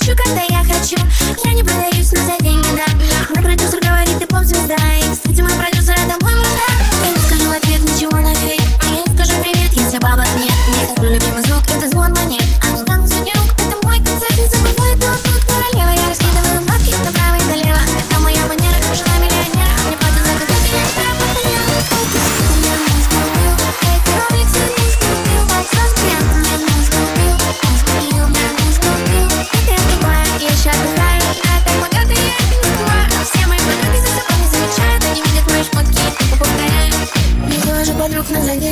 хочу, когда я хочу. Я не продаюсь, но за деньги, да. Мой продюсер говорит, ты поп-звезда. И, кстати, мой продюсер — это мой мужа. Я не скажу в ответ ничего на фейк. Я не скажу привет, если бабок нет. Мне такой любимый звук — это звон монет. А не стану звонюк, это мой концерт. Не забывай, кто тут королева. Я раскидываю бабки направо и налево. Это моя манера, жена миллионера. Мне платят за концерты, я считаю портфель. Я мозг убил, эти роликсы мозг убил. Соспрем, я мозг убил, я мозг убил. Это я тупая, я ща отдыхаю. А так богатый, я это не скрываю. Все мои подруги за собой не замечают. Они видят мои шмотки, тупо повторяю. Не завожу подруг на задержку.